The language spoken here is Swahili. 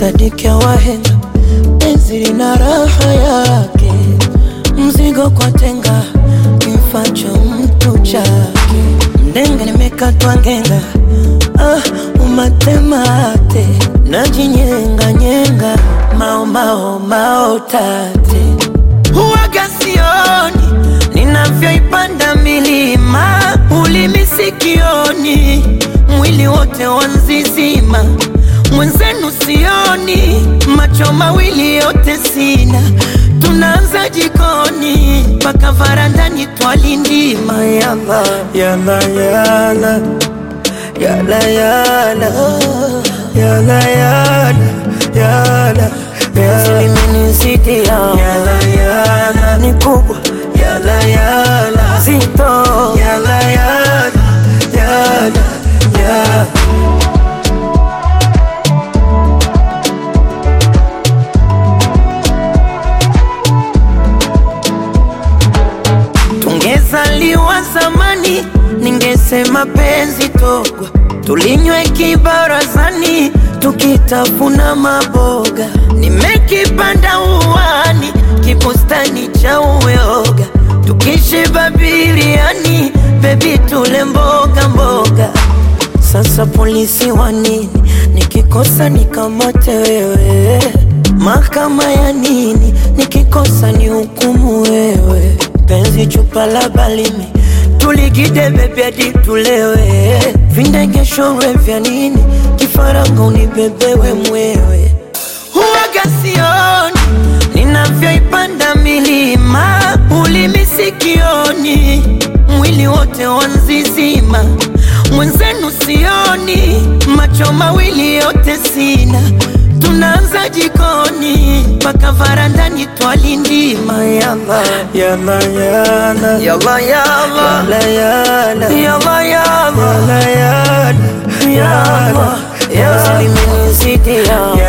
sadiki ya wahenga, penzi lina raha yake, mzigo kwa tenga, kimfacho mtu chake. Mdenga nimekatwa ngenga, umatemate, najinyenga nyenga, mao tate. Huwaga sioni ninavyoipanda milima, ulimi sikioni, mwili wote wanzizima. Mwenzenu sioni, macho mawili yote sina. Tunaanza jikoni, mpaka varandani twalindima. Yala, yala, yala, yala, yala, yala, yala, yala, yala. Limenizidi yala, yala, ni kubwa yala, yala, zito yala, yala, yala, yala. Tungezaliwa zamani, ningesema penzi togwa, tulinywe kibarazani, tukitafuna maboga. Nimekipanda uwani, kibustani cha uyoga, tukishiba biriani, baby tule mboga mboga. Sasa polisi wanini, nikikosa nikamate wewe? Mahakama ya nini, nikikosa ni hukumu wewe? Penzi chupa la balimi, tuligide bebe hadi tulewe. Vindege shore vya nini, kifaranga unibebewe mwewe. Huwaga sioni ninavyoipanda milima, ulimi sikioni, mwili wote wanzizima. Mwenzenu sioni, macho mawili yote sina. Tunaanza jikoni, mpaka varandani twalindima. Yala, yala, yala, yala, yala, yala, yala, yala, yala, yala, yala. Limenizidi yala,